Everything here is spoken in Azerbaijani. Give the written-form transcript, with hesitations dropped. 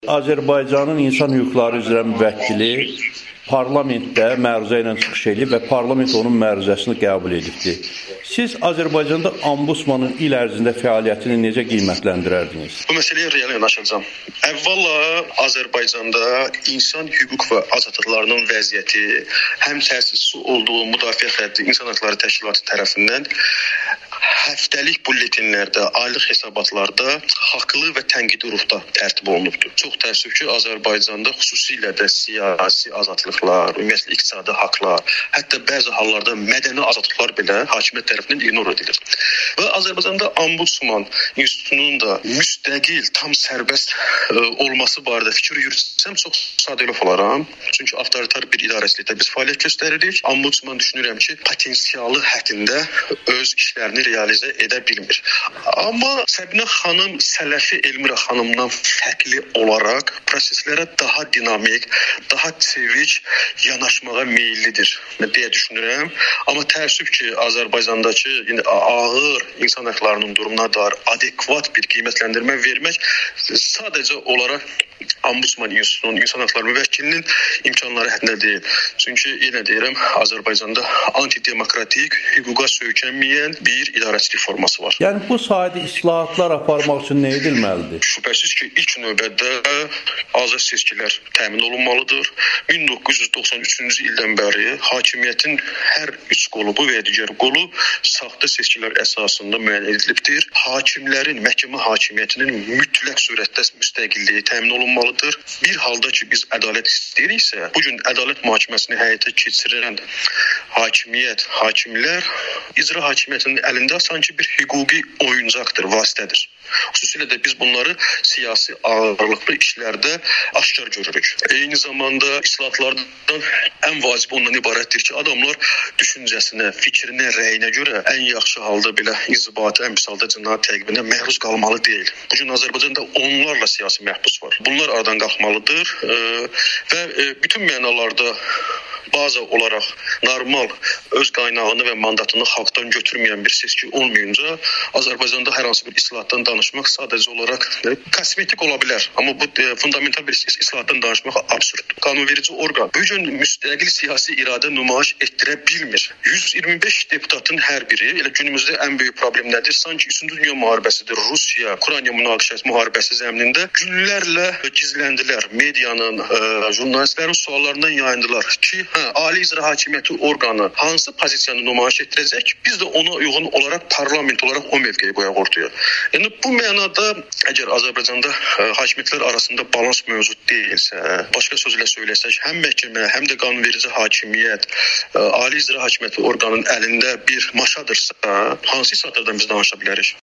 Azərbaycanın insan hüquqları üzrə müvəkkili parlamentdə məruzə ilə çıxış edib və parlament onun məruzəsini qəbul edibdir. Siz Azərbaycanda ombudsmanın il ərzində fəaliyyətini necə qiymətləndirərdiniz? Bu məsələyə real yanaşacağam. Əvvəla Azərbaycanda insan hüquq və azadlıqlarının vəziyyəti həm təsis olduğu Müdafiə Xətti İnsan Hüquqları Təşkilatı tərəfindən həftəlik bulletinlərdə, aylıq hesabatlarda haqlı və tənqidi ruhda tərtib olunubdur. Çox təəssüf ki, Azərbaycanda xüsusilə də siyasi azadlıqlar, ümumiyyətlə iqtisadi haqlar, hətta bəzi hallarda mədəni azadlıqlar belə hakimiyyət tərəfindən ignor edilir. Və Azərbaycanda ombudsman institutunun da müstəqil, tam sərbəst olması barədə fikir yürütsəm çox sadəlöv olaram. Çünki avtoritar bir idarəçilikdə biz fəaliyyət göstəririk. Ombudsman düşünürəm ki, potensialı həddində öz işlərini realizə edə bilmir. Amma Səbinə xanım Sələfi Elmira xanımdan fərqli olaraq proseslərə daha dinamik, daha çevik yanaşmağa meyillidir deyə düşünürəm. Amma təəssüf ki, Azərbaycandakı ağır insan hüquqlarının durumuna dair adekvat bir qiymətləndirmə vermək sadəcə olaraq ombudsman institutunun, insan hüquqları müvəkkilinin imkanları həddində deyil. Çünki yenə deyirəm, Azərbaycanda antidemokratik, hüquqa söykənməyən bir idarəçilik forması var. Yəni bu sahədə islahatlar aparmaq üçün nə edilməlidir? Şübhəsiz ki, ilk növbədə azad seçkilər təmin olunmalıdır. 1993-cü ildən bəri hakimiyyətin hər üç qolubu və ya digər qolu saxta seçkilər əsasında müəyyən edilibdir. Hakimlərin, məhkəmə hakimiyyətinin mütləq surətdə müstəqilliyi təmin olunmalıdır. Bir halda ki, biz ədalət istəyiriksə, bugün ədalət mühakiməsini həyata keçirən hakimiyyət, hakimlər icra hakimiyyətinin əlində sanki bir hüquqi oyuncaqdır, vasitədir. Xüsusilə də biz bunları siyasi ağırlıqlı işlərdə aşkar görürük. Eyni zamanda islahatlardan ən vacibi ondan ibarətdir ki, adamlar düşüncəsinə, fikrinə, rəyinə görə ən yaxşı halda belə inzibati, ən pis halda cinayət təqibinə məruz qalmalı deyil. Bugün Azərbaycanda onlarla siyasi məhbus var. Bunlar aradan qalxmalıdır və bütün mənalarda baza olaraq normal öz qaynağını və mandatını xalqdan götürməyən bir seçki olmayınca Azərbaycanda hər hansı bir islahatdan danışmaq sadəcə olaraq kosmetik ola bilər. Amma bu fundamental bir islahatdan danışmaq absurddur. Qanunverici orqan bu gün müstəqil siyasi iradə nümayiş etdirə bilmir. 125 deputatın hər biri, elə günümüzdə ən böyük problem nədir? Sanki 3-cü Dünya müharibəsidir. Rusiya, Ukrayna münaqişəsi müharibəsi zəminində günlərlə gizləndilər. Medianın, jurnalistlərin suallarından yayındılar ki, Ali icra hakimiyyəti orqanı hansı pozisiyanı nümayiş etdirəcək? Biz də ona uyğun olaraq parlament olaraq o mövqeyi qoyaq ortaya. Yəni bu mənada əgər Azərbaycanda hakimiyyətlər arasında balans mövcud deyilsə, başqa sözlə söyləsək, həm məhkəmə, həm də qanunverici hakimiyyət Ali icra hakimiyyəti orqanının əlində bir maşadırsa, hansı islahatlardan biz danışa bilərik?